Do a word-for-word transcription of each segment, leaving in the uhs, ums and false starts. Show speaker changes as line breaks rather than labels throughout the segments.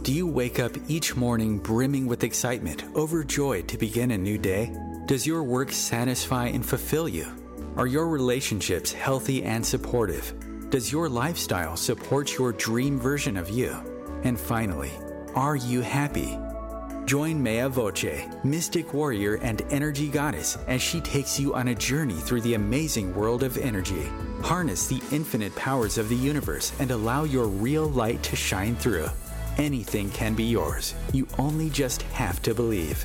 Do you wake up each morning brimming with excitement, overjoyed to begin a new day? Does your work satisfy and fulfill you? Are your relationships healthy and supportive? Does your lifestyle support your dream version of you? And finally, are you happy? Join Maya Voce, mystic warrior and energy goddess, as she takes you on a journey through the amazing world of energy. Harness the infinite powers of the universe and allow your real light to shine through. Anything can be yours. You only just have to believe.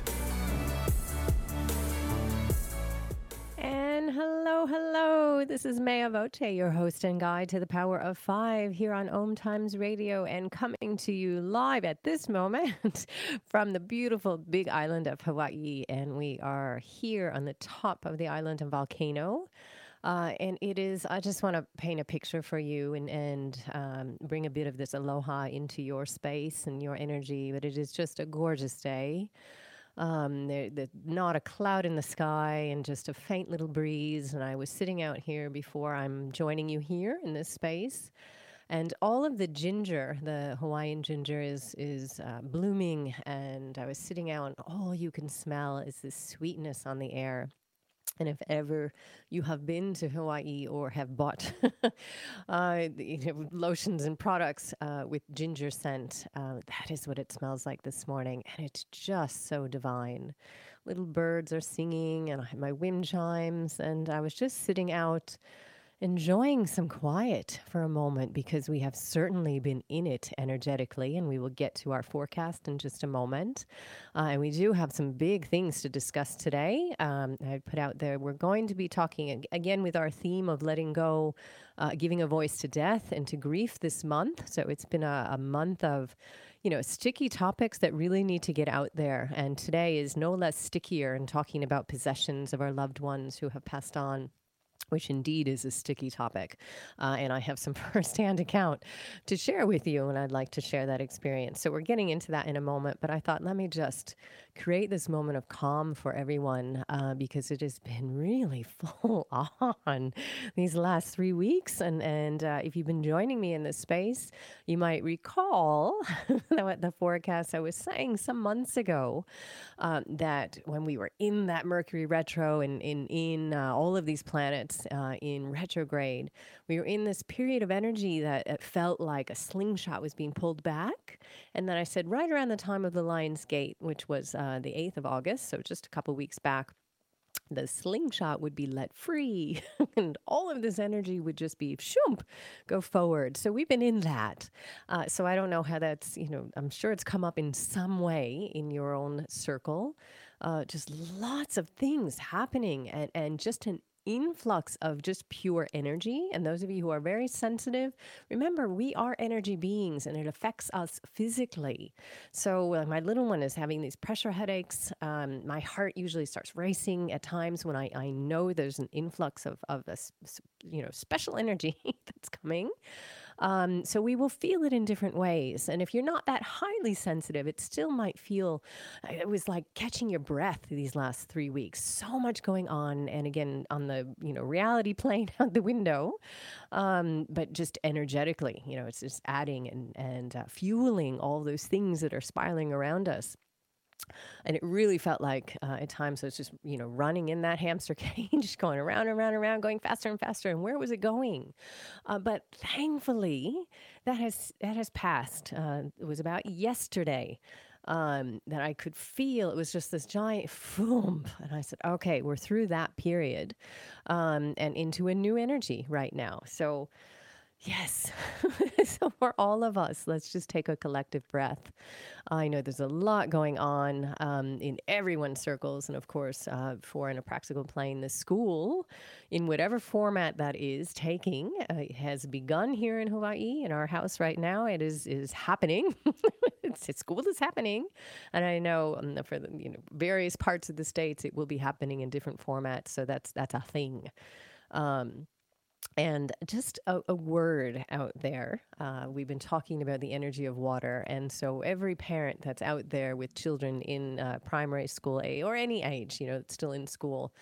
And hello, hello. This is Maya Voce, your host and guide to the power of five here on Om Times Radio, and coming to you live at this moment from the beautiful big island of Hawaii. And we are here on the top of the island of Volcano. Uh, and it is, I just want to paint a picture for you and, and um, bring a bit of this aloha into your space and your energy. But it is just a gorgeous day. Um, there, there, not a cloud in the sky and just a faint little breeze. And I was sitting out here before I'm joining you here in this space. And all of the ginger, the Hawaiian ginger, is is uh, blooming. And I was sitting out, and all you can smell is this sweetness on the air. And if ever you have been to Hawaii or have bought uh, you know, lotions and products uh, with ginger scent, uh, that is what it smells like this morning. And it's just so divine. Little birds are singing, and I had my wind chimes, and I was just sitting out enjoying some quiet for a moment, because we have certainly been in it energetically, and we will get to our forecast in just a moment. Uh, and we do have some big things to discuss today. Um, I put out there, we're going to be talking ag- again with our theme of letting go, uh, giving a voice to death and to grief this month. So it's been a, a month of, you know, sticky topics that really need to get out there. And today is no less stickier in talking about possessions of our loved ones who have passed on, which indeed is a sticky topic. Uh, and I have some firsthand account to share with you, and I'd like to share that experience. So we're getting into that in a moment, but I thought, let me just create this moment of calm for everyone, uh, because it has been really full on these last three weeks. And, and uh, if you've been joining me in this space, you might recall that the forecast I was saying some months ago, um, that when we were in that Mercury retro and in, in uh, all of these planets, Uh, in retrograde, we were in this period of energy that it felt like a slingshot was being pulled back. And then I said, right around the time of the Lion's Gate, which was uh, the eighth of August, so just a couple weeks back, the slingshot would be let free and all of this energy would just be shoomp, go forward. So we've been in that. Uh, so I don't know how that's, you know, I'm sure it's come up in some way in your own circle. Uh, just lots of things happening, and, and just an influx of just pure energy. And those of you who are very sensitive, remember, we are energy beings and it affects us physically. So uh, my little one is having these pressure headaches. Um, my heart usually starts racing at times when I, I know there's an influx of, of a, you know, special energy that's coming. Um, so we will feel it in different ways. And if you're not that highly sensitive, it still might feel, it was like catching your breath these last three weeks. So much going on. And again, on the, you know, reality plane out the window, um, but just energetically, you know, it's just adding and, and uh, fueling all those things that are spiraling around us. And it really felt like uh, at times I was just, you know, running in that hamster cage, going around and around and around, going faster and faster. And where was it going? Uh, but thankfully, that has that has passed. Uh, it was about yesterday um, that I could feel it was just this giant boom. And I said, okay, we're through that period um, and into a new energy right now. So yes. So for all of us, let's just take a collective breath. I know there's a lot going on um, in everyone's circles. And of course, uh, for in a practical plane, the school, in whatever format that is taking, uh, has begun here in Hawaii, in our house right now. It is is happening. it's, it's school is happening. And I know um, for the you know various parts of the states, it will be happening in different formats. So that's that's a thing. Um, And just a, a word out there. Uh, we've been talking about the energy of water. And so every parent that's out there with children in uh, primary school age or any age, you know, that's still in school,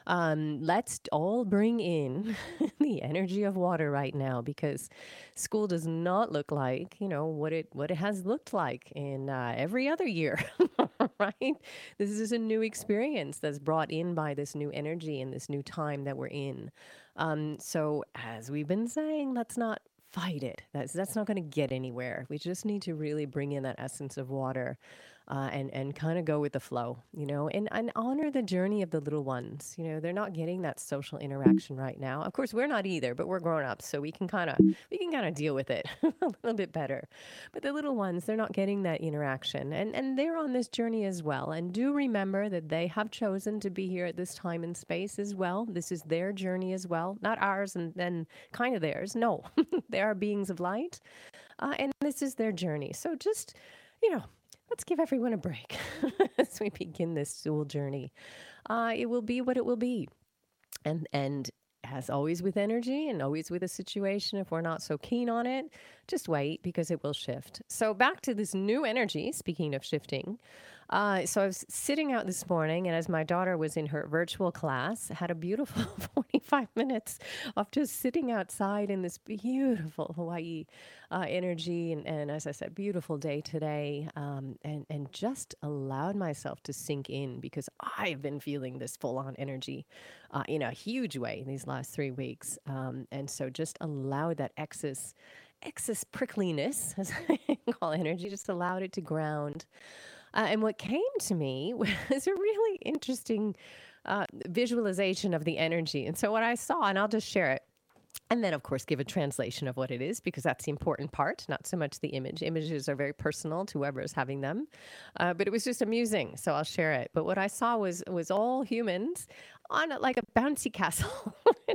Um, let's all bring in the energy of water right now because school does not look like, you know, what it what it has looked like in uh, every other year, right? This is a new experience that's brought in by this new energy and this new time that we're in. Um, so as we've been saying, let's not fight it. That's that's not going to get anywhere. We just need to really bring in that essence of water, uh, and and kind of go with the flow, you know, and and honor the journey of the little ones. You know, they're not getting that social interaction right now. Of course, we're not either, but we're grown up, so we can kind of we can kind of deal with it a little bit better. But the little ones, they're not getting that interaction, and and they're on this journey as well. And do remember that they have chosen to be here at this time and space as well. This is their journey as well, not ours, and then kind of theirs. No, they are beings of light, uh, and this is their journey. So just, you know, let's give everyone a break as we begin this soul journey. Uh, it will be what it will be. And, and as always with energy and always with a situation, if we're not so keen on it, just wait because it will shift. So back to this new energy, speaking of shifting. Uh, so I was sitting out this morning, and as my daughter was in her virtual class, had a beautiful forty-five minutes of just sitting outside in this beautiful Hawaii uh, energy. And, and as I said, beautiful day today, um, and, and just allowed myself to sink in because I've been feeling this full on energy uh, in a huge way in these last three weeks. Um, and so just allowed that excess, excess prickliness, as I call energy, just allowed it to ground. Uh, and what came to me was a really interesting uh, visualization of the energy. And so what I saw, and I'll just share it, and then, of course, give a translation of what it is, because that's the important part, not so much the image. Images are very personal to whoever is having them. Uh, but it was just amusing, so I'll share it. But what I saw was was all humans on a, like a bouncy castle.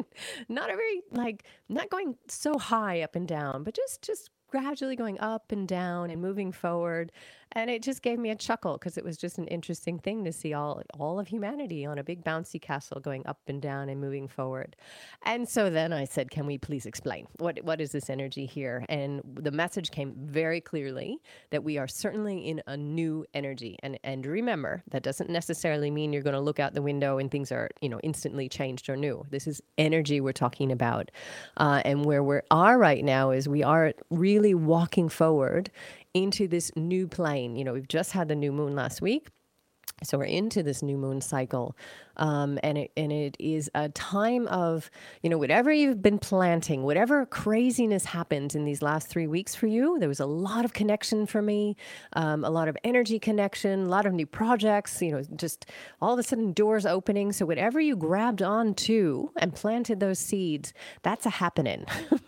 Not a very, like, not going so high up and down, but just just gradually going up and down and moving forward. And it just gave me a chuckle because it was just an interesting thing to see all all of humanity on a big bouncy castle going up and down and moving forward. And so then I said, can we please explain what what is this energy here? And the message came very clearly that we are certainly in a new energy. And and remember, that doesn't necessarily mean you're going to look out the window and things are, you know, instantly changed or new. This is energy we're talking about. Uh, and where we are right now is we are really walking forward into this new plane. You know, we've just had the new moon last week. So we're into this new moon cycle, um, and it and it is a time of, you know, whatever you've been planting, whatever craziness happened in these last three weeks for you. There was a lot of connection for me, um, a lot of energy connection, a lot of new projects. You know, just all of a sudden doors opening. So whatever you grabbed onto and planted those seeds, that's a happening.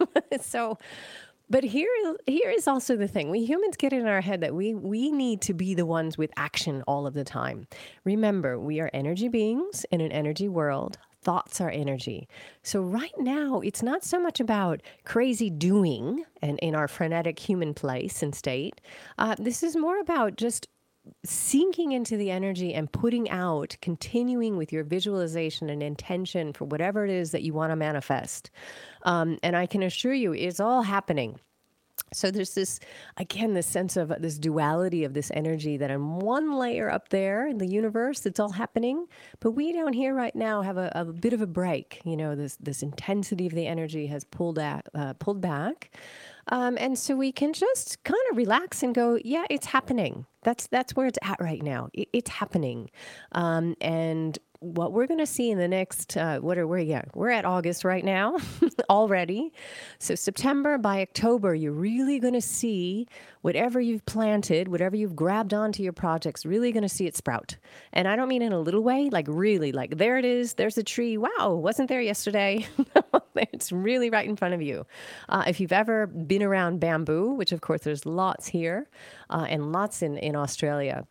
So. But here, here is also the thing. We humans get in our head that we, we need to be the ones with action all of the time. Remember, we are energy beings in an energy world. Thoughts are energy. So right now, it's not so much about crazy doing and in our frenetic human place and state. Uh, this is more about just sinking into the energy and putting out, continuing with your visualization and intention for whatever it is that you want to manifest. Um, and I can assure you, it's all happening. So there's this, again, this sense of this duality of this energy that on one layer up there in the universe, it's all happening. But we down here right now have a, a bit of a break. You know, this this intensity of the energy has pulled, at, uh, pulled back. Um, and so we can just kind of relax and go, yeah, it's happening. That's that's where it's at right now. It, it's happening. Um, and what we're going to see in the next, uh, what are we, yeah, we're at August right now already. So September, by October, you're really going to see whatever you've planted, whatever you've grabbed onto your projects, really going to see it sprout. And I don't mean in a little way, like really, like there it is, there's a tree. Wow, wasn't there yesterday? It's really right in front of you. Uh, if you've ever been around bamboo, which of course there's lots here uh, and lots in, in Australia,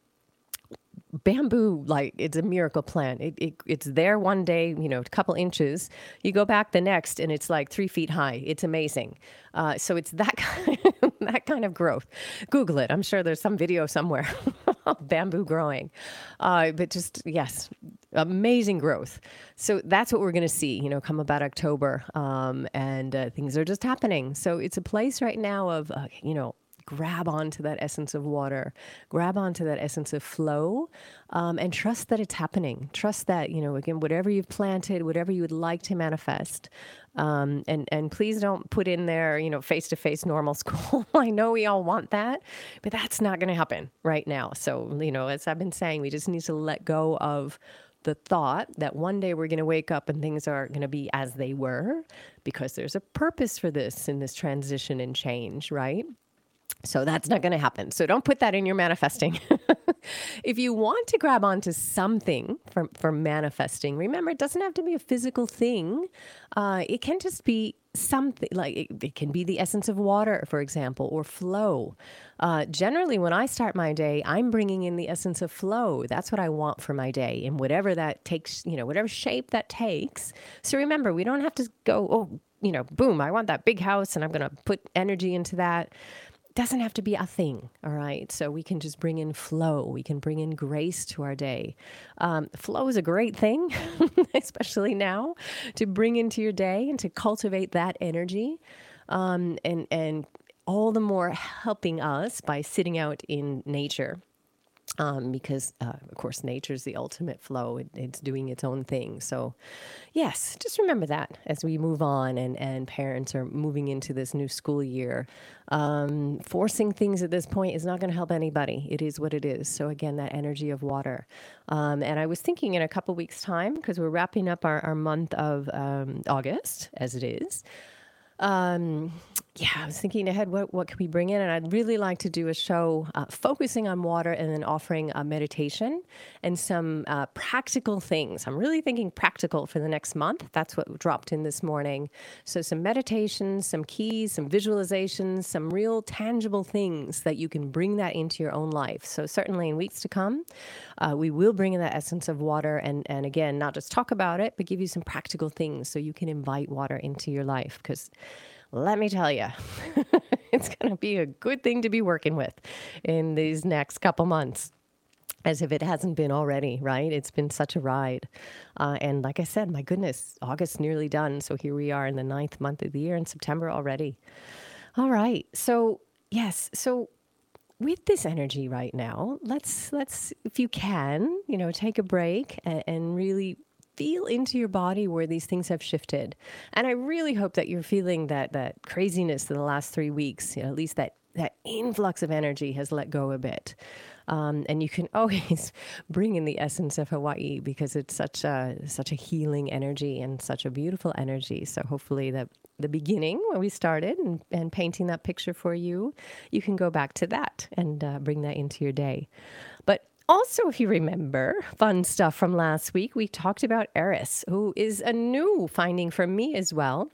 bamboo, like it's a miracle plant. It, it it's there one day, you know, a couple inches. You go back the next, and it's like three feet high. It's amazing. Uh, so it's that kind of, that kind of growth. Google it. I'm sure there's some video somewhere of bamboo growing. Uh, but just yes, amazing growth. So that's what we're going to see. You know, come about October, um, and uh, things are just happening. So it's a place right now of uh, you know. grab onto that essence of water, grab onto that essence of flow, um, and trust that it's happening. Trust that, you know, again, whatever you've planted, whatever you would like to manifest. Um, and, and please don't put in there, you know, face-to-face normal school. I know we all want that, but that's not going to happen right now. So, you know, as I've been saying, we just need to let go of the thought that one day we're going to wake up and things are going to be as they were, because there's a purpose for this in this transition and change, right? So that's not going to happen. So don't put that in your manifesting. If you want to grab onto something for, for manifesting, remember, it doesn't have to be a physical thing. Uh, it can just be something like it, it can be the essence of water, for example, or flow. Uh, generally, when I start my day, I'm bringing in the essence of flow. That's what I want for my day, and whatever that takes, you know, whatever shape that takes. So remember, we don't have to go, oh, you know, boom, I want that big house and I'm going to put energy into that. Doesn't have to be a thing, all right? So we can just bring in flow. We can bring in grace to our day. Um, flow is a great thing, especially now, to bring into your day and to cultivate that energy. Um, and, and all the more helping us by sitting out in nature. Um, because, uh, of course, nature is the ultimate flow. It, it's doing its own thing. So, yes, just remember that as we move on and, and parents are moving into this new school year. Um, forcing things at this point is not going to help anybody. It is what it is. So, again, that energy of water. Um, and I was thinking in a couple weeks' time, because we're wrapping up our, our month of um, August, as it is. Um, yeah, I was thinking ahead, what, what can we bring in? And I'd really like to do a show uh, focusing on water and then offering a meditation and some uh, practical things. I'm really thinking practical for the next month. That's what dropped in this morning. So some meditations, some keys, some visualizations, some real tangible things that you can bring that into your own life. So certainly in weeks to come, uh, we will bring in that essence of water and, and again, not just talk about it, but give you some practical things so you can invite water into your life. Because let me tell you, it's going to be a good thing to be working with in these next couple months, as if it hasn't been already, right? It's been such a ride. Uh, and like I said, my goodness, August nearly done. So here we are in the ninth month of the year in September already. All right. So yes. So with this energy right now, let's, let's, if you can, you know, take a break and, and really feel into your body where these things have shifted. And I really hope that you're feeling that that craziness in the last three weeks, you know, at least that, that influx of energy has let go a bit. Um, and you can always bring in the essence of Hawaii because it's such a, such a healing energy and such a beautiful energy. So hopefully that the beginning when we started and, and painting that picture for you, you can go back to that and uh, bring that into your day. But also, if you remember, fun stuff from last week, we talked about Eris, who is a new finding for me as well.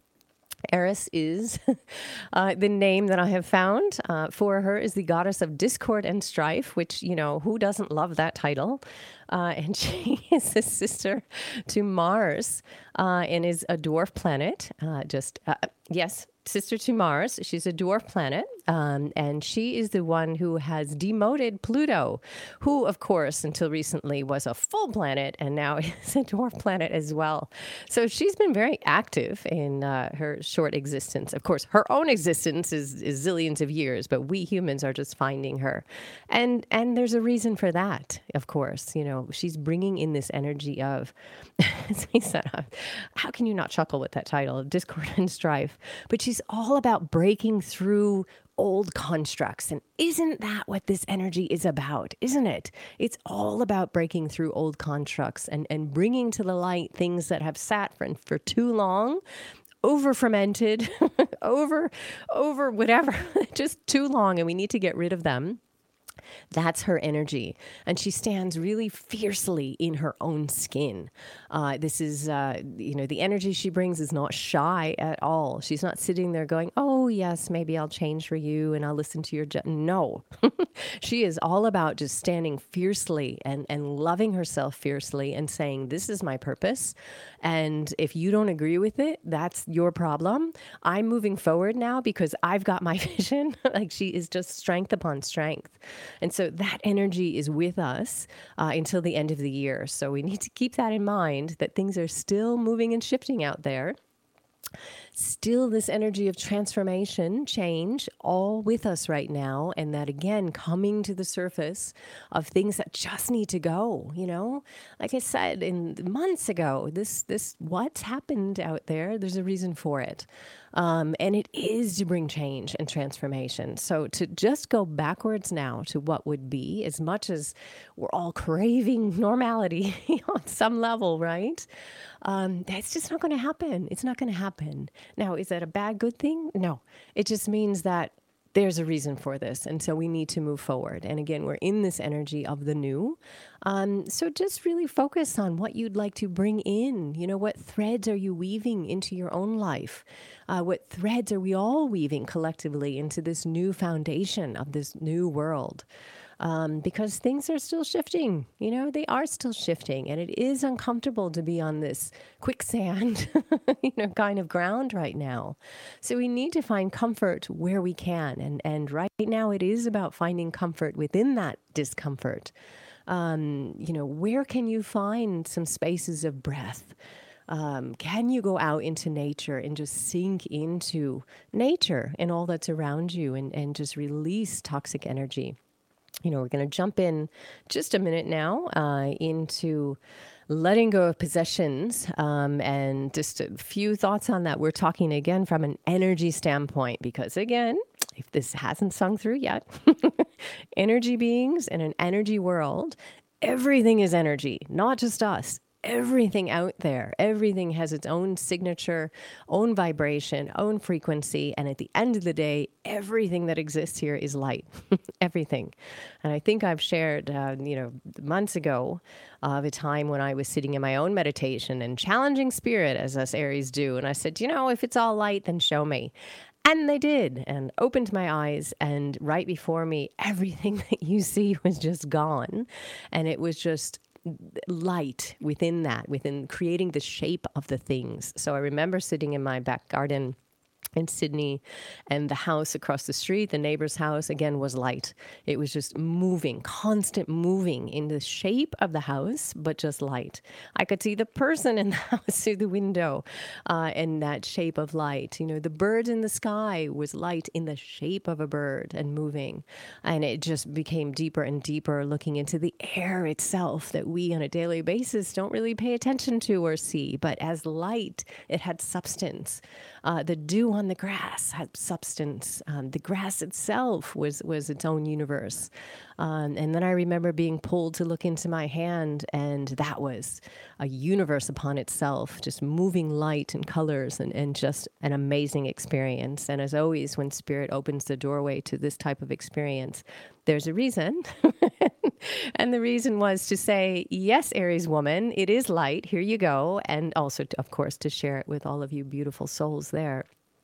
Eris is uh, the name that I have found uh, for her is the goddess of discord and strife, which, you know, who doesn't love that title? Uh, and she is a sister to Mars uh, and is a dwarf planet. Uh, just, uh, yes, sister to Mars. She's a dwarf planet. Um, and she is the one who has demoted Pluto, who, of course, until recently was a full planet and now is a dwarf planet as well. So she's been very active in uh, her short existence. Of course, her own existence is, is zillions of years, but we humans are just finding her. And and there's a reason for that, of course. You know, she's bringing in this energy of, as we said, how can you not chuckle with that title, Discord and Strife? But she's all about breaking through old constructs. And isn't that what this energy is about? Isn't it? It's all about breaking through old constructs and, and bringing to the light things that have sat for, for too long, over fermented, over, over whatever, just too long. And we need to get rid of them. That's her energy. And she stands really fiercely in her own skin. Uh, this is, uh, you know, the energy she brings is not shy at all. She's not sitting there going, oh, yes, maybe I'll change for you and I'll listen to your... Ju-. No, she is all about just standing fiercely and, and loving herself fiercely and saying, this is my purpose. And if you don't agree with it, that's your problem. I'm moving forward now because I've got my vision. Like she is just strength upon strength. And so that energy is with us uh, until the end of the year. So we need to keep that in mind, that things are still moving and shifting out there. Still this energy of transformation, change, all with us right now. And that again, coming to the surface of things that just need to go, you know, like I said, in months ago, this, this, what's happened out there, there's a reason for it. Um, and it is to bring change and transformation. So to just go backwards now to what would be, as much as we're all craving normality on some level, right? Um, that's just not going to happen. It's not going to happen. Now, is that a bad, good thing? No. It just means that there's a reason for this. And so we need to move forward. And again, we're in this energy of the new. Um, so just really focus on what you'd like to bring in. You know, what threads are you weaving into your own life? Uh, what threads are we all weaving collectively into this new foundation of this new world? Um, because things are still shifting, you know, they are still shifting, and it is uncomfortable to be on this quicksand, you know, kind of ground right now. So we need to find comfort where we can. And, and right now it is about finding comfort within that discomfort. Um, you know, where can you find some spaces of breath? Um, can you go out into nature and just sink into nature and all that's around you, and, and just release toxic energy? You know, we're going to jump in just a minute now uh, into letting go of possessions, um, and just a few thoughts on that. We're talking again from an energy standpoint, because again, if this hasn't sung through yet, energy beings in an energy world, everything is energy, not just us. Everything out there, everything has its own signature, own vibration, own frequency. And at the end of the day, everything that exists here is light, everything. And I think I've shared, uh, you know, months ago of a time when I was sitting in my own meditation and challenging spirit, as us Aries do. And I said, you know, if it's all light, then show me. And they did, and opened my eyes, and right before me, everything that you see was just gone. And it was just light within that, within creating the shape of the things. So I remember sitting in my back garden in Sydney, and the house across the street, the neighbor's house, again, was light. It was just moving, constant moving in the shape of the house, but just light. I could see the person in the house through the window, uh, in that shape of light. You know, the bird in the sky was light in the shape of a bird and moving. And it just became deeper and deeper, looking into the air itself that we on a daily basis don't really pay attention to or see. But as light, it had substance. Uh, the dew on the grass had substance. Um, the grass itself was was its own universe. Um, and then I remember being pulled to look into my hand, and that was a universe upon itself, just moving light and colors, and, and just an amazing experience. And as always, when spirit opens the doorway to this type of experience, there's a reason. And the reason was to say, yes, Aries woman, it is light. Here you go. And also, to, of course, to share it with all of you beautiful souls there.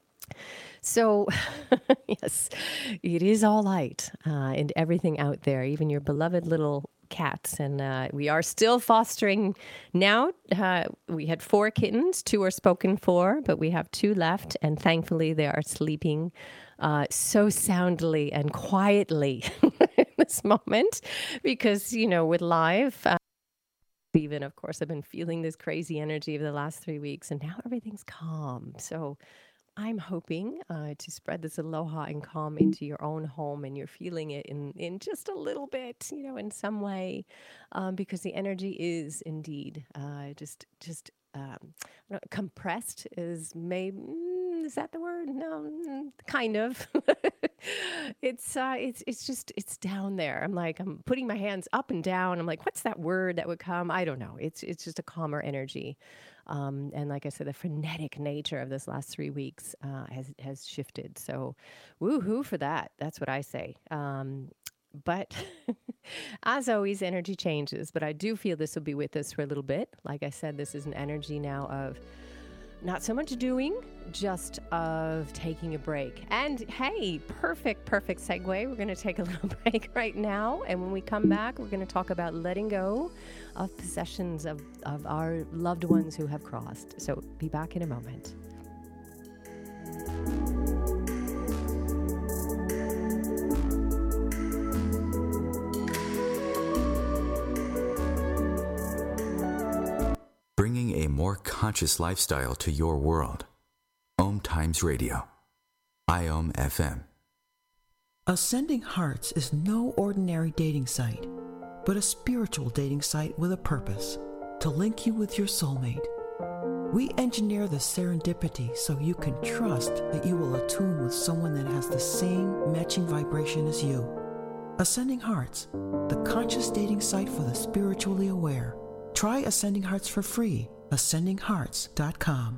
So, yes, it is all light, uh, and everything out there, even your beloved little cats. And uh, we are still fostering now. Uh, we had four kittens. Two are spoken for, but we have two left. And thankfully, they are sleeping uh, so soundly and quietly in this moment, because, you know, with live, uh, even, of course, I've been feeling this crazy energy over the last three weeks, and now everything's calm. So I'm hoping uh, to spread this aloha and calm into your own home, and you're feeling it in, in just a little bit, you know, in some way, um, because the energy is indeed uh, just just um, I don't- compressed. Is maybe mm, is that the word? No, mm, kind of. it's uh, it's it's just it's down there. I'm like I'm putting my hands up and down. I'm like, what's that word that would come? I don't know. It's it's just a calmer energy. Um, and like I said, the frenetic nature of this last three weeks uh, has has shifted. So, woohoo for that. That's what I say. Um, but as always, energy changes. But I do feel this will be with us for a little bit. Like I said, this is an energy now of not so much doing, just of taking a break. And hey, perfect, perfect segue. We're going to take a little break right now. And when we come back, we're going to talk about letting go of possessions of, of our loved ones who have crossed. So be back in a moment.
Bringing a more conscious lifestyle to your world. Times Radio. I O M F M.
Ascending Hearts is no ordinary dating site, but a spiritual dating site with a purpose, to link you with your soulmate. We engineer the serendipity so you can trust that you will attune with someone that has the same matching vibration as you. Ascending Hearts, the conscious dating site for the spiritually aware. Try Ascending Hearts for free. ascending hearts dot com.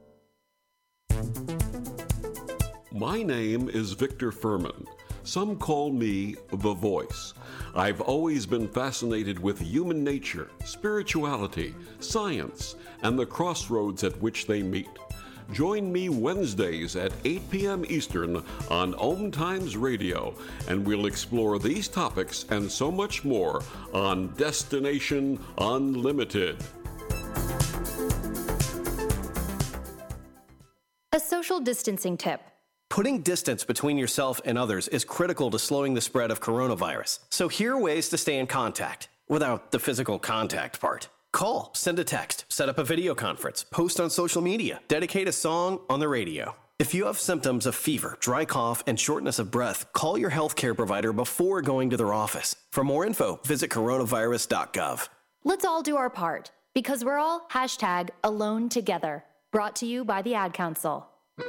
My name is Victor Furman. Some call me The Voice. I've always been fascinated with human nature, spirituality, science, and the crossroads at which they meet. Join me Wednesdays at eight p.m. Eastern on Om Times Radio, and we'll explore these topics and so much more on Destination Unlimited.
A social distancing tip.
Putting distance between yourself and others is critical to slowing the spread of coronavirus. So here are ways to stay in contact without the physical contact part. Call, send a text, set up a video conference, post on social media, dedicate a song on the radio. If you have symptoms of fever, dry cough, and shortness of breath, call your healthcare provider before going to their office. For more info, visit coronavirus dot gov.
Let's all do our part, because we're all hashtag alone together. Brought to you by the Ad Council.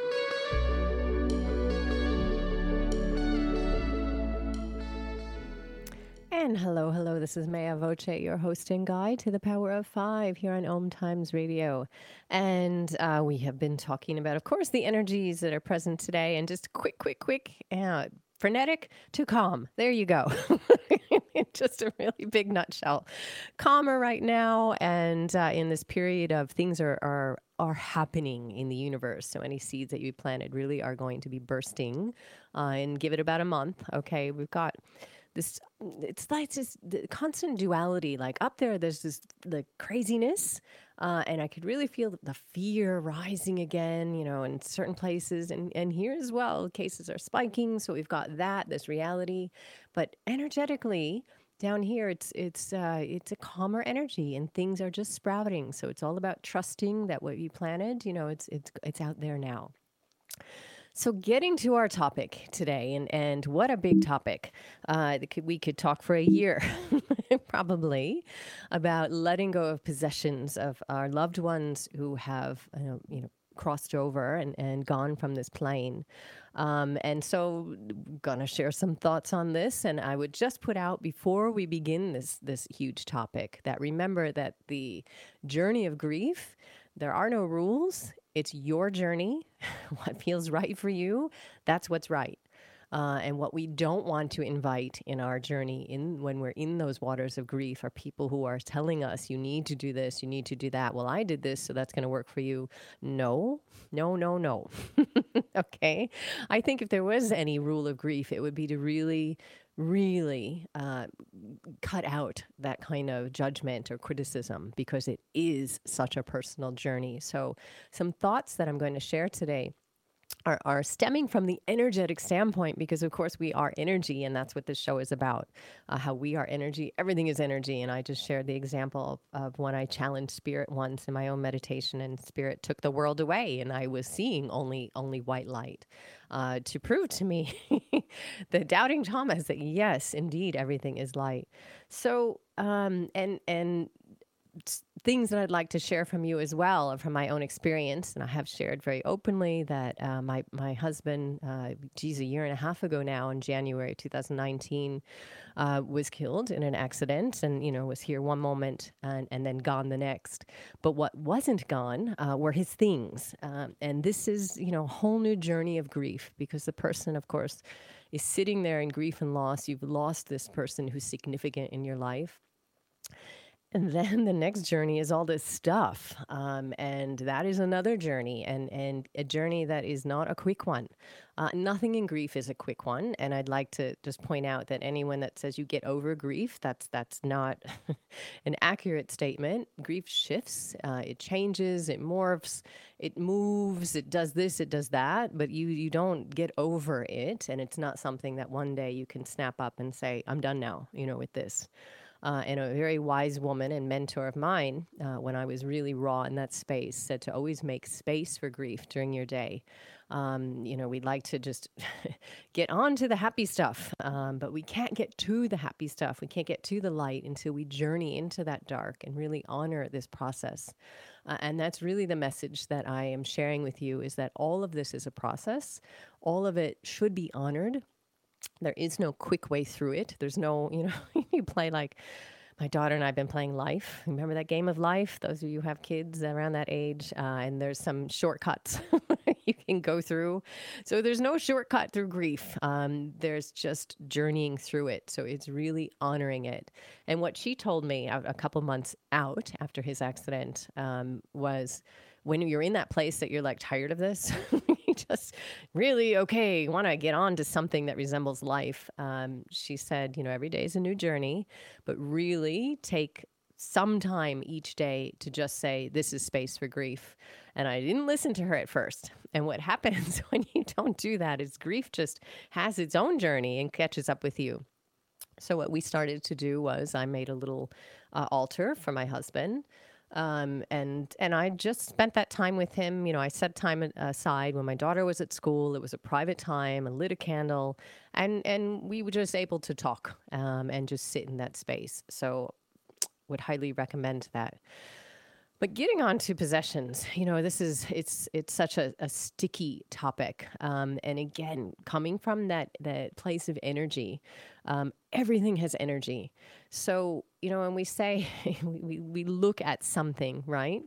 And hello, hello, this is Maya Voce, your host and guide to the Power of Five here on Om Times Radio. And uh, we have been talking about, of course, the energies that are present today. And just quick, quick, quick, uh, frenetic to calm. There you go. Just a really big nutshell. Calmer right now, and uh, in this period of things are, are are happening in the universe. So any seeds that you planted really are going to be bursting. Uh, and give it about a month. Okay, we've got this, it's like this the constant duality. Like up there, there's this the craziness, uh, and I could really feel the fear rising again, you know, in certain places. And, and here as well, cases are spiking. So we've got that, this reality. But energetically, down here, it's it's uh, it's a calmer energy, and things are just sprouting. So it's all about trusting that what you planted, you know, it's it's it's out there now. So getting to our topic today, and, and what a big topic. Uh, we could talk for a year, probably, about letting go of possessions of our loved ones who have, you know, you know crossed over and, and gone from this plane. Um, and so gonna share some thoughts on this. And I would just put out before we begin this, this huge topic that remember that the journey of grief, there are no rules. It's your journey. What feels right for you, that's what's right. Uh, and what we don't want to invite in our journey in when we're in those waters of grief are people who are telling us, you need to do this, you need to do that. Well, I did this, so that's going to work for you. No, no, no, no. Okay. I think if there was any rule of grief, it would be to really, really uh, cut out that kind of judgment or criticism, because it is such a personal journey. So some thoughts that I'm going to share today Are, are stemming from the energetic standpoint, because of course we are energy, and that's what this show is about, uh, how we are energy. Everything is energy. And I just shared the example of, of when I challenged spirit once in my own meditation, and spirit took the world away, and I was seeing only only white light, uh, to prove to me, the doubting Thomas, that yes, indeed, everything is light. So, um, and and things that I'd like to share from you as well, from my own experience. And I have shared very openly that uh, my, my husband, uh, geez, a year and a half ago now, in January two thousand nineteen, uh, was killed in an accident, and, you know, was here one moment and, and then gone the next. But what wasn't gone uh, were his things. Um, and this is, you know, a whole new journey of grief, because the person, of course, is sitting there in grief and loss. You've lost this person who's significant in your life. And then the next journey is all this stuff. Um, and that is another journey, and, and a journey that is not a quick one. Uh, nothing in grief is a quick one. And I'd like to just point out that anyone that says you get over grief, that's that's not an accurate statement. Grief shifts, uh, it changes, it morphs, it moves, it does this, it does that, but you, you don't get over it. And it's not something that one day you can snap up and say, I'm done now, you know, with this. Uh, and a very wise woman and mentor of mine, uh, when I was really raw in that space, said to always make space for grief during your day. Um, you know, we'd like to just get on to the happy stuff, um, but we can't get to the happy stuff. We can't get to the light until we journey into that dark and really honor this process. Uh, and that's really the message that I am sharing with you, is that all of this is a process. All of it should be honored. There is no quick way through it. There's no, you know, you play like my daughter and I have been playing Life. Remember that game of Life? Those of you who have kids around that age, uh, and there's some shortcuts you can go through. So there's no shortcut through grief. Um, there's just journeying through it. So it's really honoring it. And what she told me a, a couple months out after his accident um, was, when you're in that place that you're like tired of this, you just really, okay, want to get on to something that resembles life. Um, she said, you know, every day is a new journey, but really take some time each day to just say, this is space for grief. And I didn't listen to her at first. And what happens when you don't do that is grief just has its own journey and catches up with you. So what we started to do was I made a little uh, altar for my husband. Um, and, and I just spent that time with him. You know, I set time aside when my daughter was at school. It was a private time. I lit a candle, and, and we were just able to talk, um, and just sit in that space. So would highly recommend that. But getting on to possessions, you know, this is, it's, it's such a, a sticky topic. Um, and again, coming from that, that place of energy, um, everything has energy. So, you know, when we say, we, we look at something, right?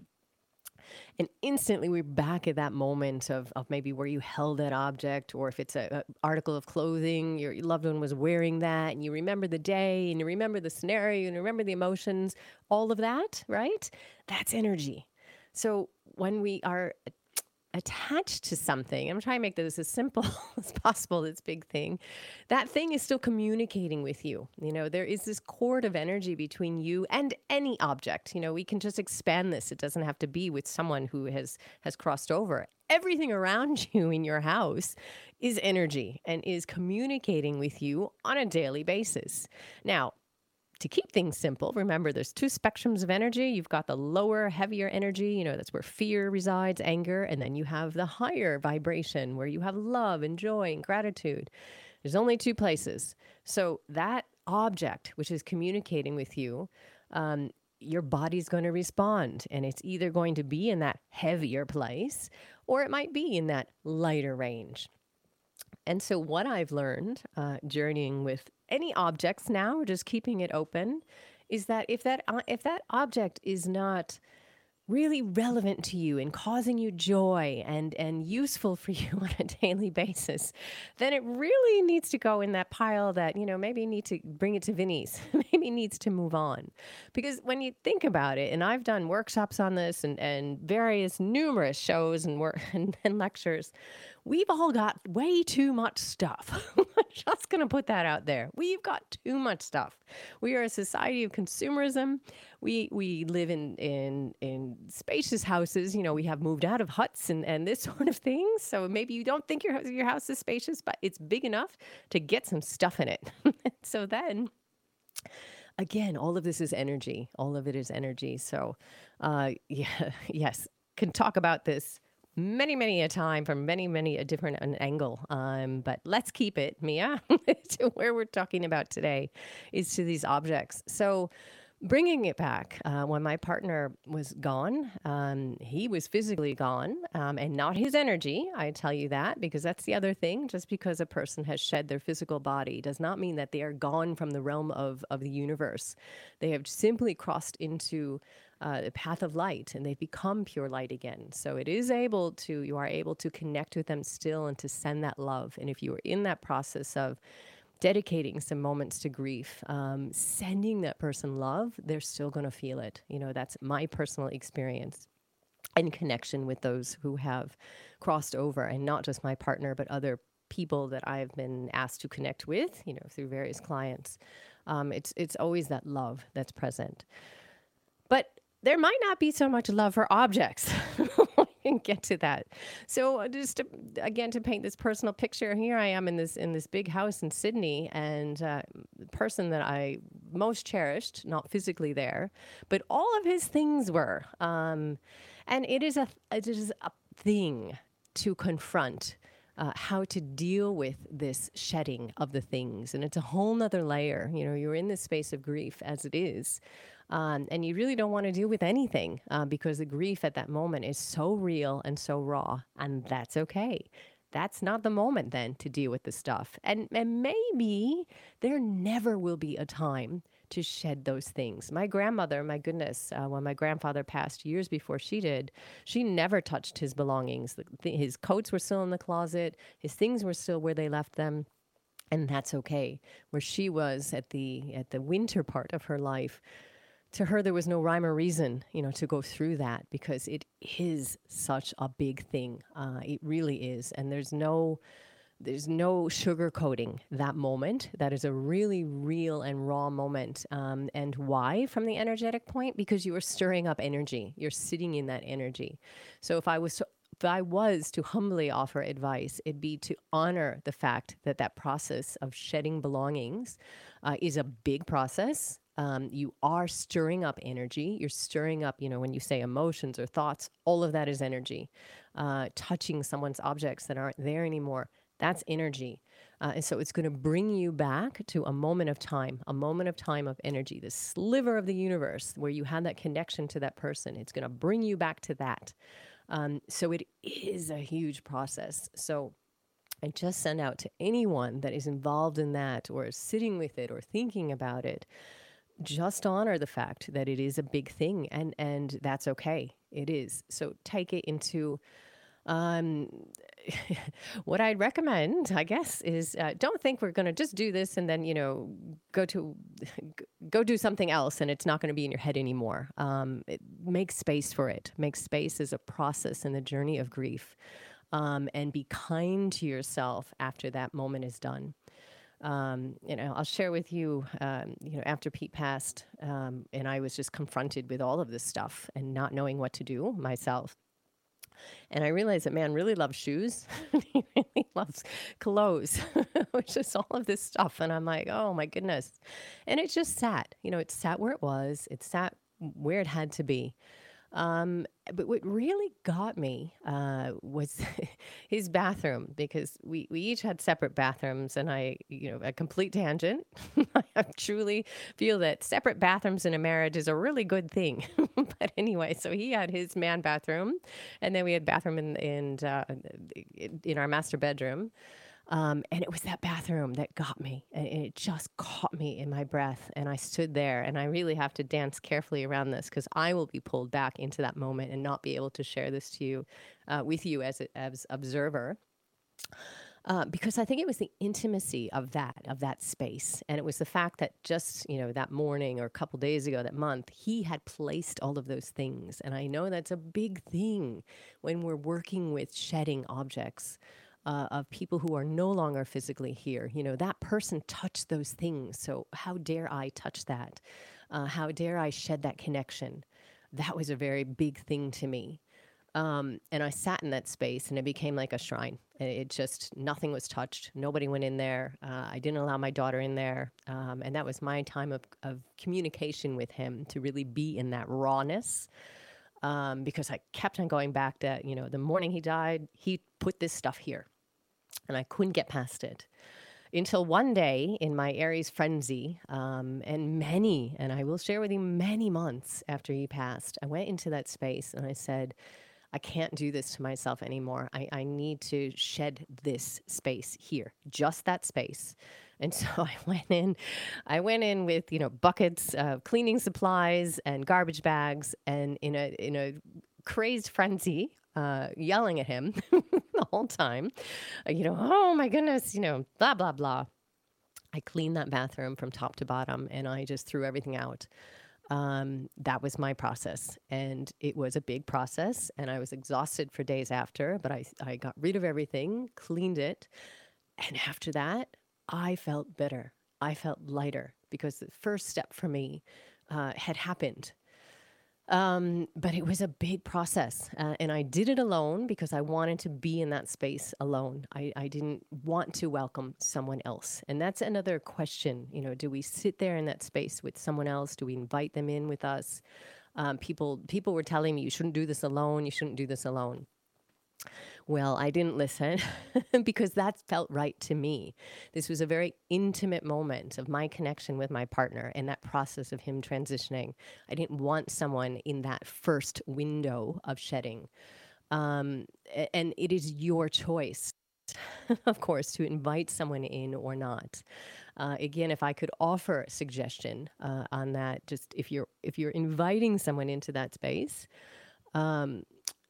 And instantly we're back at that moment of, of maybe where you held that object, or if it's a, a article of clothing, your loved one was wearing that, and you remember the day, and you remember the scenario, and you remember the emotions, all of that, right? That's energy. So when we are attached to something, I'm trying to make this as simple as possible, this big thing, that thing is still communicating with you. You know, there is this cord of energy between you and any object. You know, we can just expand this. It doesn't have to be with someone who has, has crossed over. Everything around you in your house is energy and is communicating with you on a daily basis. Now, to keep things simple, remember there's two spectrums of energy. You've got the lower, heavier energy, you know, that's where fear resides, anger, and then you have the higher vibration where you have love and joy and gratitude. There's only two places. So that object, which is communicating with you, um, your body's going to respond, and it's either going to be in that heavier place, or it might be in that lighter range. And so what I've learned, uh, journeying with any objects now, just keeping it open, is that if that uh, if that object is not really relevant to you and causing you joy and, and useful for you on a daily basis, then it really needs to go in that pile that, you know, maybe you need to bring it to Vinnie's, maybe needs to move on. Because when you think about it, and I've done workshops on this and, and various numerous shows and work and, and lectures, we've all got way too much stuff. I'm just going to put that out there. We've got too much stuff. We are a society of consumerism. We we live in, in, in spacious houses. You know, we have moved out of huts and, and this sort of thing. So maybe you don't think your, your house is spacious, but it's big enough to get some stuff in it. So then, again, all of this is energy. All of it is energy. So, uh, yeah, yes, can talk about this many, many a time from many, many a different an angle. Um, but let's keep it, Mia, to where we're talking about today is to these objects. So bringing it back, uh, when my partner was gone, um, he was physically gone, um, and not his energy. I tell you that, because that's the other thing. Just because a person has shed their physical body does not mean that they are gone from the realm of, of the universe. They have simply crossed into uh, the path of light, and they've become pure light again. So it is able to, you are able to connect with them still and to send that love. And if you are in that process of dedicating some moments to grief, um, sending that person love, they're still going to feel it. You know, that's my personal experience and connection with those who have crossed over, and not just my partner, but other people that I've been asked to connect with, you know, through various clients. Um, it's, it's always that love that's present. But there might not be so much love for objects. get to that. So uh, just to, again, to paint this personal picture, here I am in this in this big house in Sydney, and uh, the person that I most cherished, not physically there, but all of his things were. Um, and it is a it is a thing to confront. Uh, how to deal with this shedding of the things. And it's a whole nother layer. You know, you're in this space of grief as it is. Um, and you really don't want to deal with anything uh, because the grief at that moment is so real and so raw. And that's okay. That's not the moment then to deal with the stuff. And, and maybe there never will be a time to shed those things. My grandmother, my goodness, uh, when my grandfather passed years before she did, she never touched his belongings. The, the, his coats were still in the closet. His things were still where they left them. And that's okay. Where she was at the at the winter part of her life, to her, there was no rhyme or reason, you know, to go through that because it is such a big thing. Uh, it really is. And there's no... There's no sugarcoating that moment. That is a really real and raw moment. Um, and why from the energetic point? Because you are stirring up energy. You're sitting in that energy. So if I was to, if I was to humbly offer advice, it'd be to honor the fact that that process of shedding belongings uh, is a big process. Um, you are stirring up energy. You're stirring up, you know, when you say emotions or thoughts, all of that is energy. Uh, touching someone's objects that aren't there anymore. That's energy. Uh, and so it's going to bring you back to a moment of time, a moment of time of energy, the sliver of the universe where you had that connection to that person. It's going to bring you back to that. Um, so it is a huge process. So I just send out to anyone that is involved in that or is sitting with it or thinking about it, just honor the fact that it is a big thing and, and that's okay. It is. So take it into... Um, what I'd recommend, I guess, is uh, don't think we're going to just do this and then, you know, go to go do something else and it's not going to be in your head anymore. Um, it, make space for it. Make space as a process in the journey of grief, um, and be kind to yourself after that moment is done. Um, you know, I'll share with you, um, you know, after Pete passed, um, and I was just confronted with all of this stuff and not knowing what to do myself. And I realized that man really loves shoes. He really loves clothes, which is all of this stuff. And I'm like, oh my goodness. And it just sat, you know, it sat where it was. It sat where it had to be. Um, but what really got me uh, was his bathroom, because we, we each had separate bathrooms, and I, you know, a complete tangent. I truly feel that separate bathrooms in a marriage is a really good thing. But anyway, so he had his man bathroom, and then we had bathroom in in, uh, in our master bedroom. Um, and it was that bathroom that got me, and it just caught me in my breath. And I stood there, and I really have to dance carefully around this because I will be pulled back into that moment and not be able to share this to you, uh, with you as a, as observer. Uh, because I think it was the intimacy of that, of that space. And it was the fact that just, you know, that morning or a couple days ago, that month, he had placed all of those things. And I know that's a big thing when we're working with shedding objects. Uh, of people who are no longer physically here. You know, that person touched those things. So how dare I touch that? Uh, how dare I shed that connection? That was a very big thing to me. Um, and I sat in that space, and it became like a shrine. It just, nothing was touched. Nobody went in there. Uh, I didn't allow my daughter in there. Um, and that was my time of, of communication with him, to really be in that rawness. Um, because I kept on going back to, you know, the morning he died, he put this stuff here. And I couldn't get past it until one day in my Aries frenzy, um, and many, and I will share with you many months after he passed, I went into that space and I said, I can't do this to myself anymore. I, I need to shed this space here, just that space. And so I went in, I went in with, you know, buckets of cleaning supplies and garbage bags, and in a, in a crazed frenzy, uh, yelling at him the whole time, uh, you know, oh my goodness, you know, blah, blah, blah. I cleaned that bathroom from top to bottom, and I just threw everything out. Um, that was my process, and it was a big process, and I was exhausted for days after, but I, I got rid of everything, cleaned it. And after that, I felt better. I felt lighter, because the first step for me, uh, had happened. Um, but it was a big process. Uh, and I did it alone because I wanted to be in that space alone. I, I didn't want to welcome someone else. And that's another question. You know, do we sit there in that space with someone else? Do we invite them in with us? Um, people, people were telling me, you shouldn't do this alone. You shouldn't do this alone. Well, I didn't listen because that felt right to me. This was a very intimate moment of my connection with my partner and that process of him transitioning. I didn't want someone in that first window of shedding. Um, and it is your choice, of course, to invite someone in or not. Uh, again, if I could offer a suggestion uh, on that, just if you're if you're inviting someone into that space, um,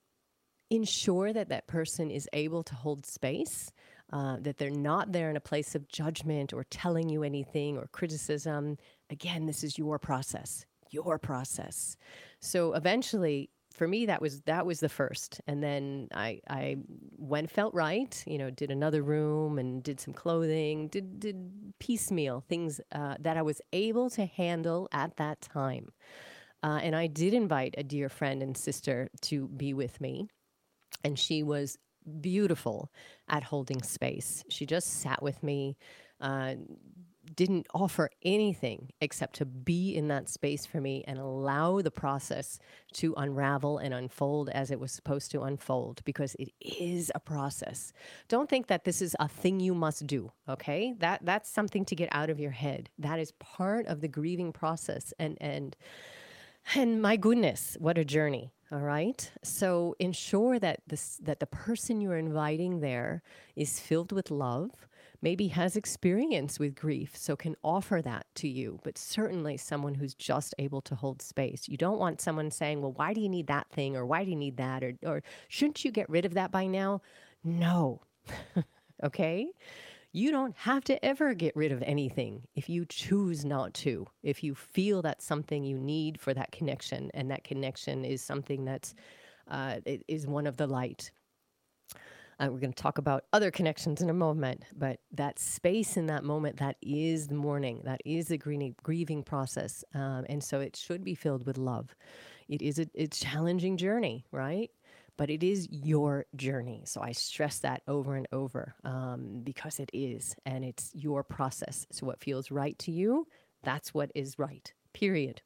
ensure that that person is able to hold space, uh, that they're not there in a place of judgment or telling you anything or criticism. Again, this is your process, your process. So eventually, for me, that was that was the first. And then I, I went, felt right, you know, did another room and did some clothing, did, did piecemeal things uh, that I was able to handle at that time. Uh, and I did invite a dear friend and sister to be with me. And she was beautiful at holding space. She just sat with me, uh, didn't offer anything except to be in that space for me and allow the process to unravel and unfold as it was supposed to unfold, because it is a process. Don't think that this is a thing you must do, okay? That that's something to get out of your head. That is part of the grieving process. And and and my goodness, what a journey. All right. So ensure that this that the person you're inviting there is filled with love, maybe has experience with grief, so can offer that to you, but certainly someone who's just able to hold space. You don't want someone saying, well, why do you need that thing? Or why do you need that? Or, or shouldn't you get rid of that by now? No. Okay. You don't have to ever get rid of anything if you choose not to, if you feel that's something you need for that connection, and that connection is something that's uh, it is one of the light. Uh, we're going to talk about other connections in a moment, but that space in that moment, that is the mourning, that is the grieving, grieving process. Um, and so it should be filled with love. It is a, a challenging journey, right? But it is your journey. So I stress that over and over um, because it is, and it's your process. So what feels right to you, that's what is right, period.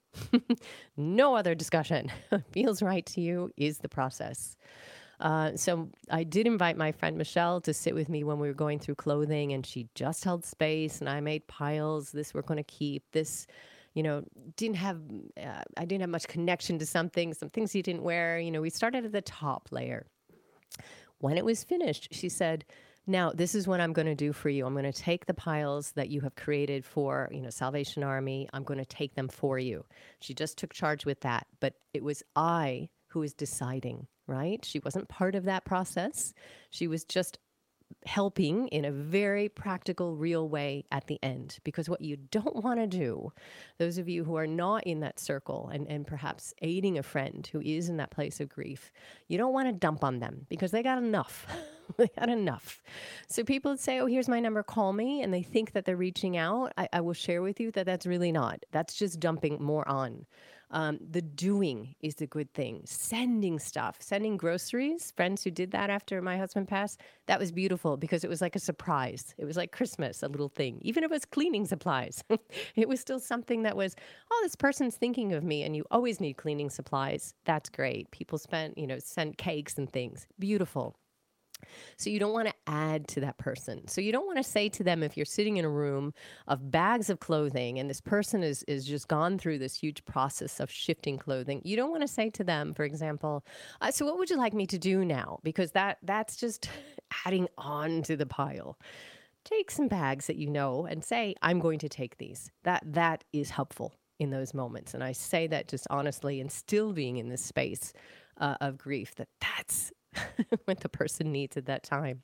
No other discussion. What feels right to you is the process. Uh, so I did invite my friend Michelle to sit with me when we were going through clothing, and she just held space, and I made piles. This we're going to keep. This, you know, didn't have, uh, I didn't have much connection to something, some things you didn't wear. You know, we started at the top layer. When it was finished, she said, now, this is what I'm going to do for you. I'm going to take the piles that you have created for, you know, Salvation Army. I'm going to take them for you. She just took charge with that. But it was I who was deciding, right? She wasn't part of that process. She was just helping in a very practical, real way at the end. Because what you don't want to do, those of you who are not in that circle and, and perhaps aiding a friend who is in that place of grief, you don't want to dump on them because they got enough. They got enough. So people would say, oh, here's my number, call me. And they think that they're reaching out. I, I will share with you that that's really not. That's just dumping more on. Um, the doing is the good thing. Sending stuff, sending groceries, friends who did that after my husband passed, that was beautiful because it was like a surprise. It was like Christmas, a little thing. Even if it was cleaning supplies, it was still something that was, oh, this person's thinking of me, and you always need cleaning supplies. That's great. People spent, you know, sent cakes and things. Beautiful. So you don't want to add to that person. So you don't want to say to them, if you're sitting in a room of bags of clothing and this person is, is just gone through this huge process of shifting clothing, you don't want to say to them, for example, uh, so what would you like me to do now? Because that that's just adding on to the pile. Take some bags that you know and say, I'm going to take these. That that is helpful in those moments. And I say that just honestly, and still being in this space uh, of grief, that that's what the person needs at that time.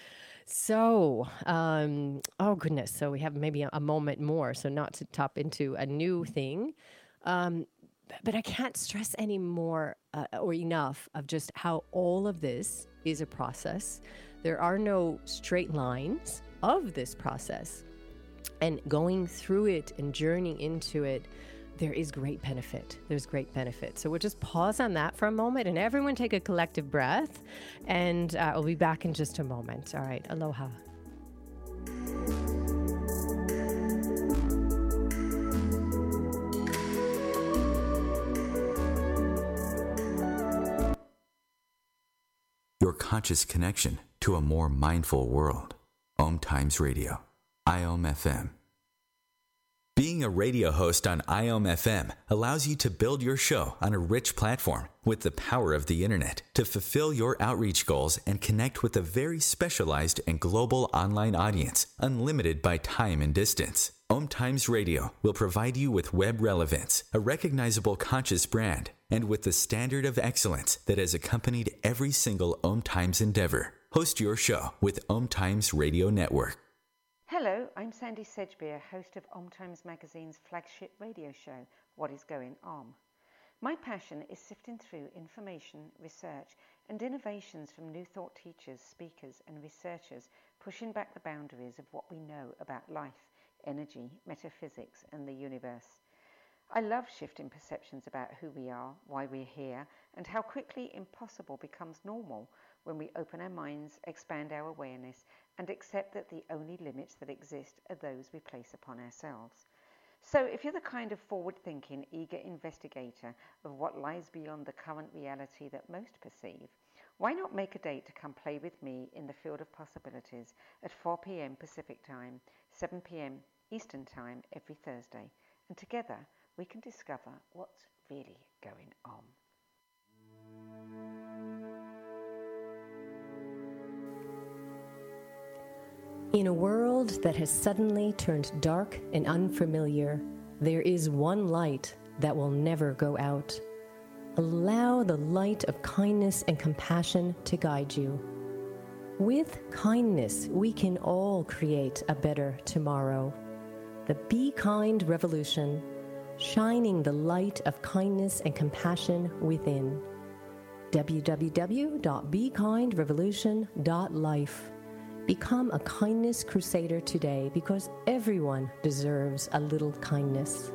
So, um, oh goodness. So we have maybe a, a moment more. So not to top into a new thing, um, but I can't stress any more uh, or enough of just how all of this is a process. There are no straight lines of this process, and going through it and journeying into it, there is great benefit. There's great benefit. So we'll just pause on that for a moment and everyone take a collective breath, and uh, we'll be back in just a moment. All right. Aloha.
Your conscious connection to a more mindful world. Om Times Radio. I O M F M. Being a radio host on I O M F M allows you to build your show on a rich platform with the power of the internet to fulfill your outreach goals and connect with a very specialized and global online audience, unlimited by time and distance. Om Times Radio will provide you with web relevance, a recognizable conscious brand, and with the standard of excellence that has accompanied every single Om Times endeavor. Host your show with Om Times Radio Network.
Hello, I'm Sandy Sedgbeer, host of Om Times Magazine's flagship radio show, What is Going Om. My passion is sifting through information, research, and innovations from new thought teachers, speakers, and researchers, pushing back the boundaries of what we know about life, energy, metaphysics, and the universe. I love shifting perceptions about who we are, why we're here, and how quickly impossible becomes normal when we open our minds, expand our awareness, and accept that the only limits that exist are those we place upon ourselves. So if you're the kind of forward-thinking, eager investigator of what lies beyond the current reality that most perceive, why not make a date to come play with me in the field of possibilities at four p.m. Pacific Time, seven p.m. Eastern Time every Thursday, and together we can discover what's really going on.
In a world that has suddenly turned dark and unfamiliar, there is one light that will never go out. Allow the light of kindness and compassion to guide you. With kindness, we can all create a better tomorrow. The Be Kind Revolution, shining the light of kindness and compassion within. w w w dot be kind revolution dot life. Become a kindness crusader today, because everyone deserves a little kindness.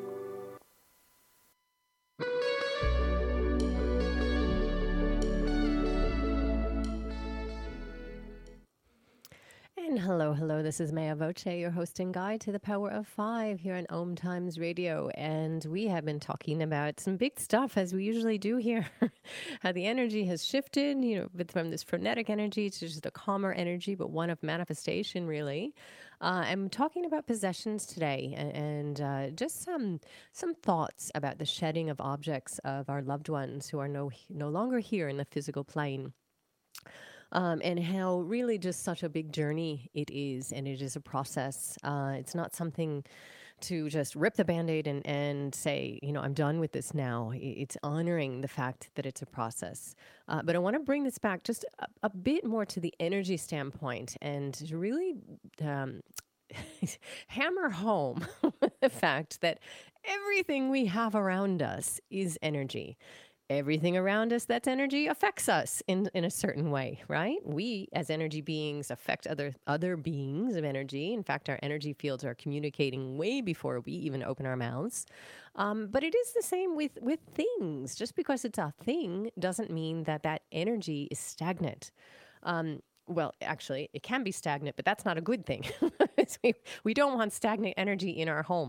And hello, hello, this is Maya Voce, your host and guide to the Power of Five here on Om Times Radio. And we have been talking about some big stuff, as we usually do here. How the energy has shifted, you know, from this frenetic energy to just a calmer energy, but one of manifestation, really. Uh, I'm talking about possessions today, and, and uh, just some some thoughts about the shedding of objects of our loved ones who are no no longer here in the physical plane. Um, and how really just such a big journey it is, and it is a process. Uh, it's not something to just rip the Band-Aid and, and say, you know, I'm done with this now. It's honoring the fact that it's a process. Uh, but I want to bring this back just a, a bit more to the energy standpoint, and to really um, hammer home the fact that everything we have around us is energy. Everything around us that's energy affects us in, in a certain way, right? We, as energy beings, affect other other beings of energy. In fact, our energy fields are communicating way before we even open our mouths. Um, but it is the same with, with things. Just because it's a thing doesn't mean that that energy is stagnant. Um, well, actually, it can be stagnant, but that's not a good thing. we, we don't want stagnant energy in our home.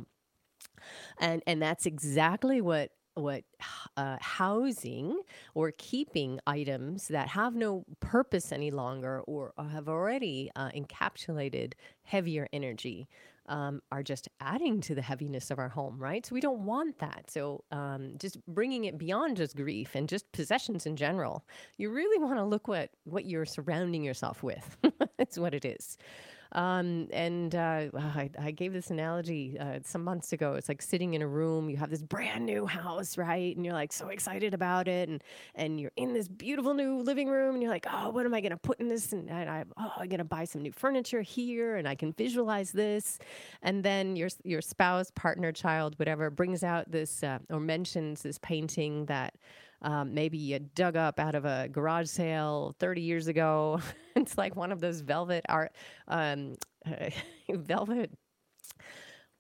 And, and that's exactly what what uh, housing or keeping items that have no purpose any longer, or have already uh, encapsulated heavier energy, um, are just adding to the heaviness of our home, right? So we don't want that. So um, just bringing it beyond just grief and just possessions in general, you really want to look what, what you're surrounding yourself with. That's what it is. Um, and uh, I, I gave this analogy uh, some months ago. It's like sitting in a room. You have this brand new house, right? And you're like so excited about it. And and you're in this beautiful new living room. And you're like, oh, what am I going to put in this? And, and I, oh, I'm going to buy some new furniture here. And I can visualize this. And then your your spouse, partner, child, whatever, brings out this uh, or mentions this painting that Um, maybe you dug up out of a garage sale thirty years ago. It's like one of those velvet art, um, uh, velvet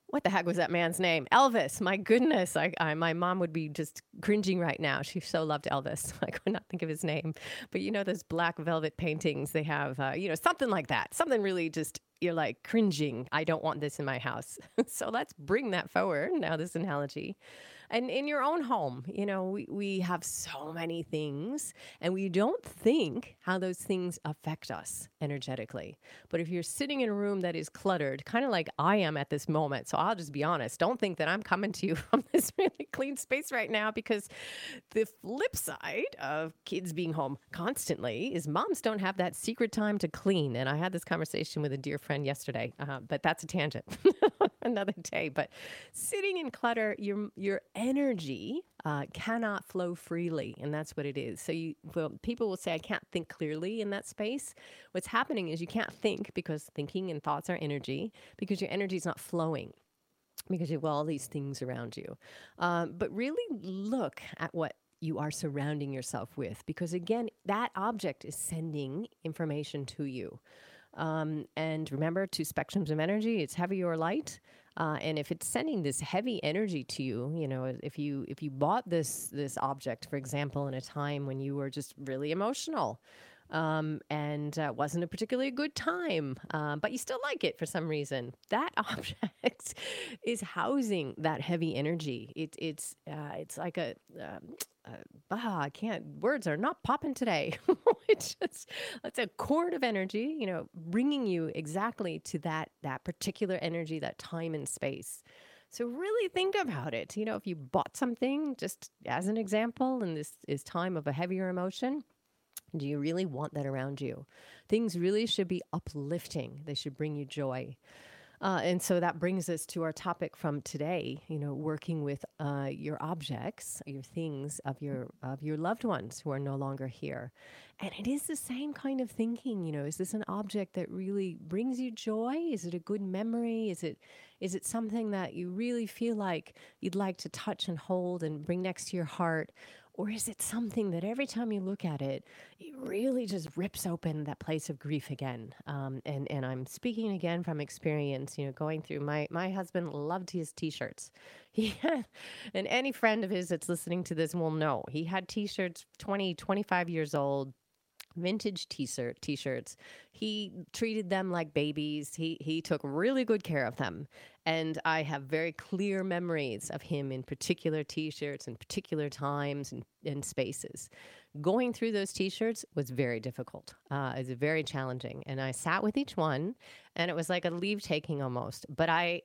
what the heck was that man's name? Elvis. My goodness. I, I, my mom would be just cringing right now. She so loved Elvis. I could not think of his name. But you know, those black velvet paintings they have, uh, you know, something like that. Something really just, you're like cringing. I don't want this in my house. So let's bring that forward. Now, this analogy. And in your own home, you know, we, we have so many things and we don't think how those things affect us energetically. But if you're sitting in a room that is cluttered, kind of like I am at this moment, so I'll just be honest, don't think that I'm coming to you from this really clean space right now, because the flip side of kids being home constantly is moms don't have that secret time to clean. And I had this conversation with a dear friend yesterday, uh, but that's a tangent. Another day. But sitting in clutter, your your energy uh, cannot flow freely, and that's what it is. So you, well, people will say, I can't think clearly in that space. What's happening is you can't think because thinking and thoughts are energy, because your energy is not flowing, because you have all these things around you. Um, but really look at what you are surrounding yourself with, because again, that object is sending information to you. Um, and remember, two spectrums of energy, it's heavy or light. Uh, and if it's sending this heavy energy to you, you know, if you if you bought this this object, for example, in a time when you were just really emotional, um, and uh, wasn't a particularly good time, uh, but you still like it for some reason, that object is housing that heavy energy. It, it's uh, it's like a, um, uh, ah, I can't, words are not popping today. It's just, it's a cord of energy, you know, bringing you exactly to that that particular energy, that time and space. So really think about it. You know, if you bought something, just as an example, and this is time of a heavier emotion, do you really want that around you? Things really should be uplifting. They should bring you joy. Uh, and so that brings us to our topic from today, you know, working with uh, your objects, your things of your of your loved ones who are no longer here. And it is the same kind of thinking, you know, is this an object that really brings you joy? Is it a good memory? Is it is it something that you really feel like you'd like to touch and hold and bring next to your heart? Or is it something that every time you look at it, it really just rips open that place of grief again? Um, and, and I'm speaking again from experience, you know, going through, my, my husband loved his t-shirts. He had, and any friend of his that's listening to this will know, he had t-shirts twenty, twenty-five years old, vintage t-shirt t-shirts. He treated them like babies. He he took really good care of them. And I have very clear memories of him in particular t-shirts and particular times and, and spaces. Going through those t-shirts was very difficult. Uh, it was very challenging. And I sat with each one, and it was like a leave taking almost. But I,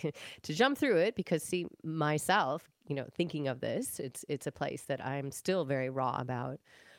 to jump through it, because see, myself, you know, thinking of this, it's it's a place that I'm still very raw about.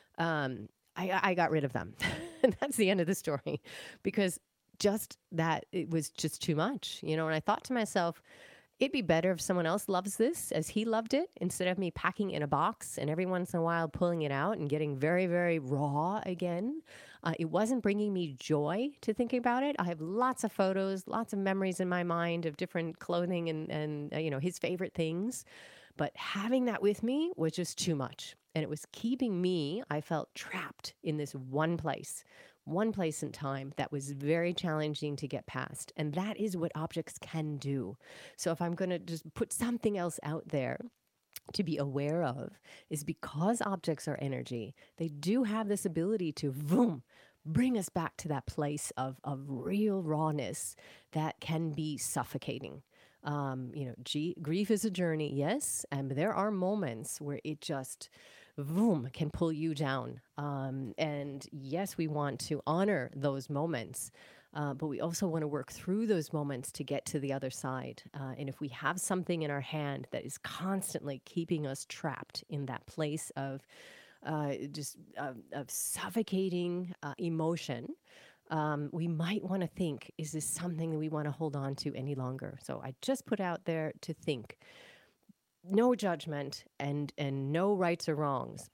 Um, I, I got rid of them. And that's the end of the story, because just that, it was just too much, you know. And I thought to myself, it'd be better if someone else loves this as he loved it, instead of me packing in a box and every once in a while pulling it out and getting very, very raw again. Uh, it wasn't bringing me joy to think about it. I have lots of photos, lots of memories in my mind of different clothing and, and uh, you know, his favorite things. But having that with me was just too much. And it was keeping me, I felt trapped in this one place, one place in time that was very challenging to get past. And that is what objects can do. So if I'm going to just put something else out there to be aware of, is because objects are energy, they do have this ability to, boom, bring us back to that place of, of real rawness that can be suffocating. Um, you know, G- grief is a journey, yes, and there are moments where it just, boom, can pull you down. Um, and yes, we want to honor those moments, uh, but we also want to work through those moments to get to the other side. Uh, and if we have something in our hand that is constantly keeping us trapped in that place of uh, just uh, of suffocating uh, emotion, Um, we might want to think, is this something that we want to hold on to any longer? So I just put out there to think, no judgment and, and no rights or wrongs,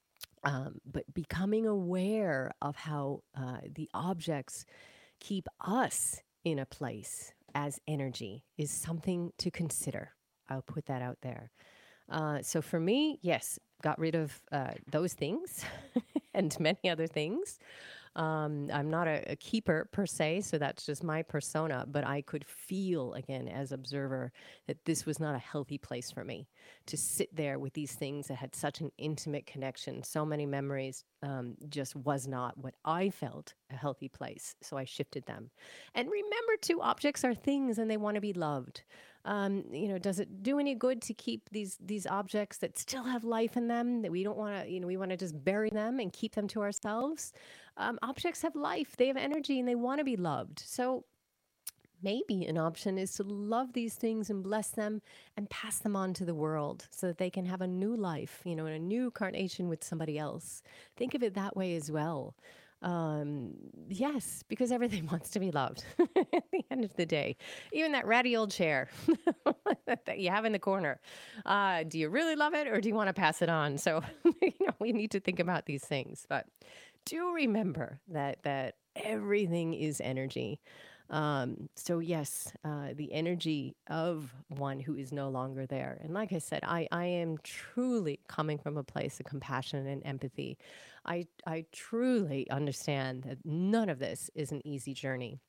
um, but becoming aware of how uh, the objects keep us in a place as energy is something to consider. I'll put that out there. Uh, so for me, yes, got rid of uh, those things and many other things. Um, I'm not a, a keeper per se, so that's just my persona, but I could feel again as observer that this was not a healthy place for me to sit there with these things that had such an intimate connection, so many memories, um, just was not what I felt a healthy place. So I shifted them. And remember too, objects are things and they want to be loved. Um, you know, does it do any good to keep these these objects that still have life in them, that we don't want to, you know, we want to just bury them and keep them to ourselves? Um, objects have life, they have energy, and they want to be loved. So maybe an option is to love these things and bless them and pass them on to the world so that they can have a new life, you know, in a new carnation with somebody else. Think of it that way as well. Um, yes, because everything wants to be loved at the end of the day. Even that ratty old chair that you have in the corner. Uh, do you really love it or do you want to pass it on? So, you know, we need to think about these things. But do remember that that everything is energy. Um, so yes, uh, the energy of one who is no longer there. And like I said, I, I am truly coming from a place of compassion and empathy. I, I truly understand that none of this is an easy journey.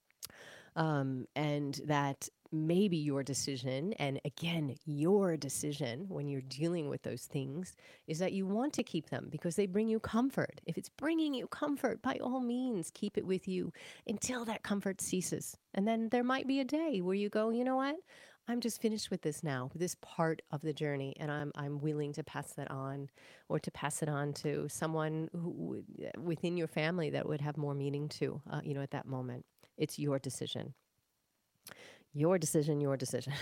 Um, and that maybe your decision, and again, your decision when you're dealing with those things, is that you want to keep them because they bring you comfort. If it's bringing you comfort, by all means, keep it with you until that comfort ceases. And then there might be a day where you go, you know what? I'm just finished with this now, this part of the journey, and I'm I'm willing to pass that on, or to pass it on to someone who, within your family that would have more meaning to, uh, you know, at that moment. It's your decision. Your decision, your decision.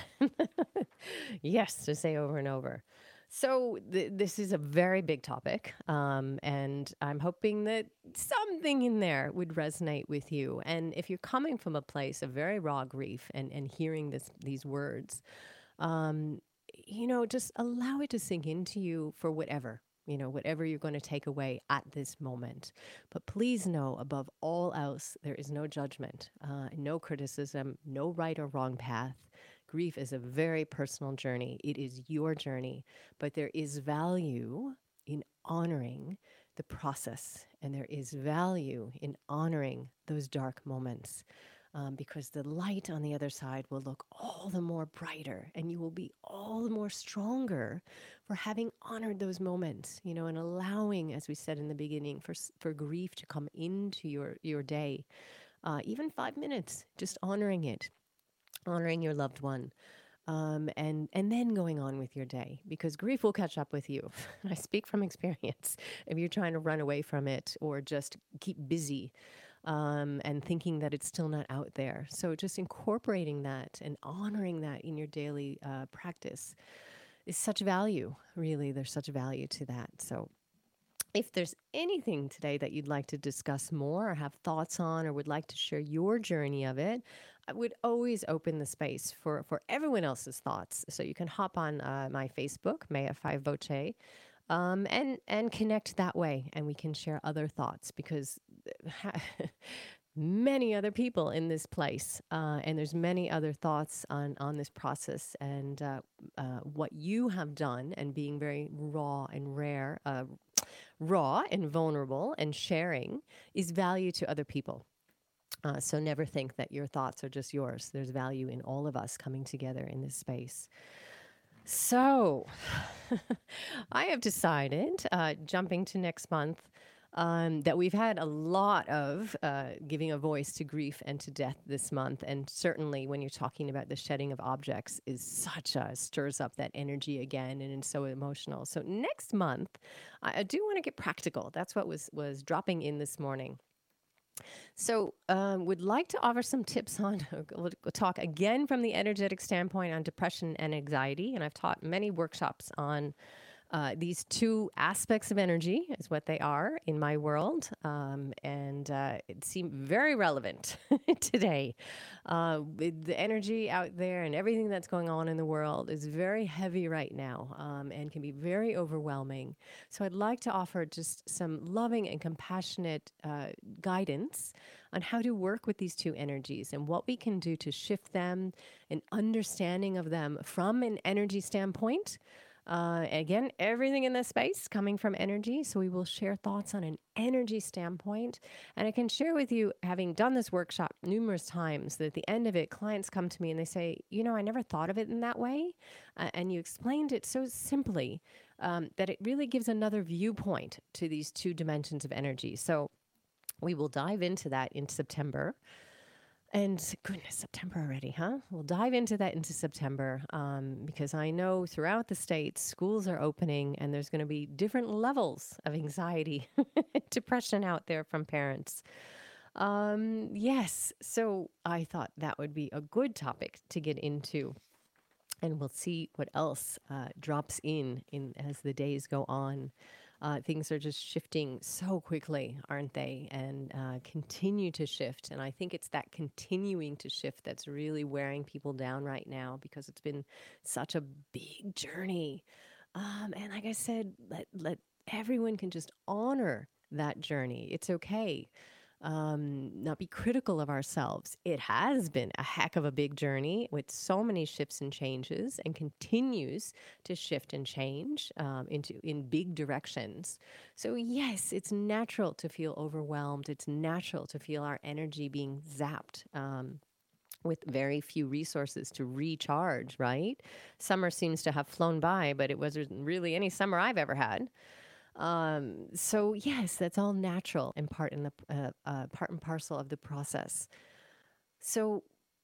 Yes, to say over and over. So th- this is a very big topic, um, and I'm hoping that something in there would resonate with you. And if you're coming from a place of very raw grief and, and hearing this these words, um, you know, just allow it to sink into you for whatever. You know, whatever you're going to take away at this moment. But please know, above all else, there is no judgment, uh, no criticism, no right or wrong path. Grief is a very personal journey. It is your journey, but there is value in honoring the process, and there is value in honoring those dark moments. Um, because the light on the other side will look all the more brighter, and you will be all the more stronger for having honored those moments, you know, and allowing, as we said in the beginning, for for grief to come into your, your day, uh, even five minutes, just honoring it, honoring your loved one. Um, and, and then going on with your day, because grief will catch up with you. I speak from experience. If you're trying to run away from it or just keep busy, Um, and thinking that it's still not out there. So just incorporating that and honoring that in your daily uh, practice is such value, really. There's such value to that. So if there's anything today that you'd like to discuss more or have thoughts on or would like to share your journey of it, I would always open the space for, for everyone else's thoughts. So you can hop on uh, my Facebook, Maya Five Voce, Um, and and connect that way, and we can share other thoughts, because many other people in this place, uh, and there's many other thoughts on on this process, and uh, uh, what you have done, and being very raw and rare, uh, raw and vulnerable, and sharing is value to other people. Uh, so never think that your thoughts are just yours. There's value in all of us coming together in this space. So I have decided, uh, jumping to next month, um, that we've had a lot of uh, giving a voice to grief and to death this month. And certainly when you're talking about the shedding of objects is such a, stirs up that energy again, and it's so emotional. So next month, I, I do want to get practical. That's what was, was dropping in this morning. So um, would like to offer some tips on, we'll talk again from the energetic standpoint on depression and anxiety. And I've taught many workshops on uh, these two aspects of energy, is what they are in my world. Um, and uh, it seemed very relevant today. Uh, with the energy out there and everything that's going on in the world is very heavy right now, um, and can be very overwhelming. So I'd like to offer just some loving and compassionate uh, guidance on how to work with these two energies and what we can do to shift them, an understanding of them from an energy standpoint, Uh, again, everything in this space coming from energy. So we will share thoughts on an energy standpoint. And I can share with you, having done this workshop numerous times, that at the end of it, clients come to me and they say, you know, I never thought of it in that way. Uh, and you explained it so simply um, that it really gives another viewpoint to these two dimensions of energy. So we will dive into that in September. And goodness, September already, huh? We'll dive into that into September um, because I know throughout the States, schools are opening and there's going to be different levels of anxiety, depression out there from parents. Um, yes, so I thought that would be a good topic to get into. And we'll see what else uh, drops in, in as the days go on. Uh, things are just shifting so quickly, aren't they? And uh, continue to shift. And I think it's that continuing to shift that's really wearing people down right now because it's been such a big journey. Um, and like I said, let, let everyone can just honor that journey. It's okay. Um, not be critical of ourselves. It has been a heck of a big journey with so many shifts and changes, and continues to shift and change um, into in big directions. So yes, it's natural to feel overwhelmed. It's natural to feel our energy being zapped. Um, with very few resources to recharge, right? Summer seems to have flown by, but it wasn't really any summer I've ever had. Um, so yes, that's all natural and part in the uh, uh, part and parcel of the process. So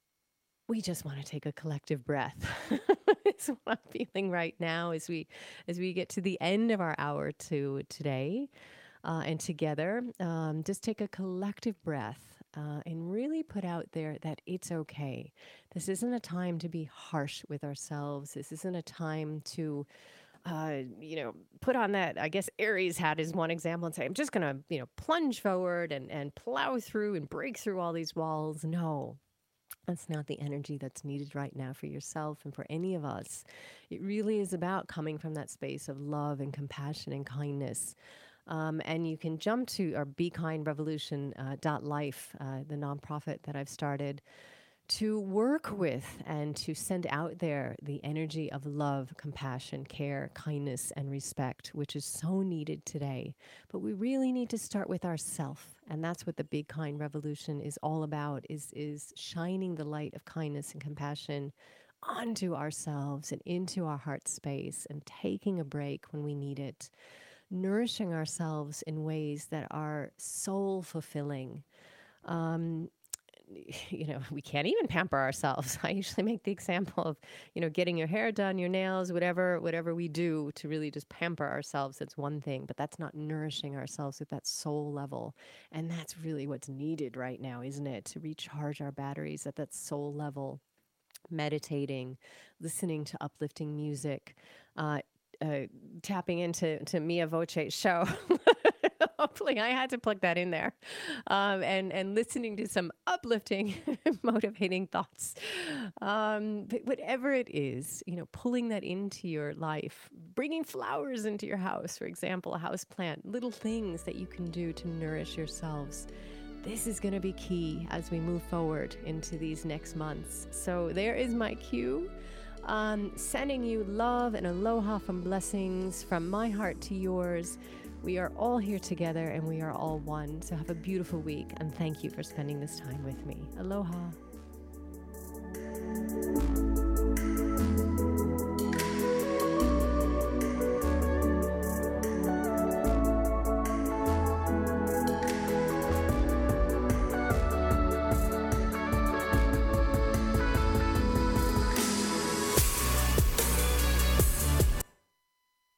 we just want to take a collective breath. It's what I'm feeling right now as we as we get to the end of our hour to today, uh, and together, um, just take a collective breath uh, and really put out there that it's okay. This isn't a time to be harsh with ourselves. This isn't a time to Uh, you know, put on that, I guess, Aries hat is one example and say, I'm just going to, you know, plunge forward and, and plow through and break through all these walls. No, that's not the energy that's needed right now for yourself and for any of us. It really is about coming from that space of love and compassion and kindness. Um, and you can jump to our Be Kind Revolution uh, dot life, uh, the nonprofit that I've started, to work with and to send out there the energy of love, compassion, care, kindness, and respect, which is so needed today. But we really need to start with ourself. And that's what the Big Kind Revolution is all about, is, is shining the light of kindness and compassion onto ourselves and into our heart space and taking a break when we need it, nourishing ourselves in ways that are soul fulfilling. Um, You know, we can't even pamper ourselves. I usually make the example of, you know, getting your hair done, your nails, whatever, whatever we do to really just pamper ourselves. That's one thing, but that's not nourishing ourselves at that soul level. And that's really what's needed right now, isn't it? To recharge our batteries at that soul level, meditating, listening to uplifting music, uh, uh, tapping into to Mia Voce's show. Hopefully I had to plug that in there. Um, and, and listening to some uplifting, motivating thoughts. Um, but whatever it is, you know, pulling that into your life, bringing flowers into your house, for example, a house plant, little things that you can do to nourish yourselves. This is going to be key as we move forward into these next months. So there is my cue. Um, sending you love and aloha from blessings from my heart to yours. We are all here together and we are all one. So have a beautiful week and thank you for spending this time with me. Aloha.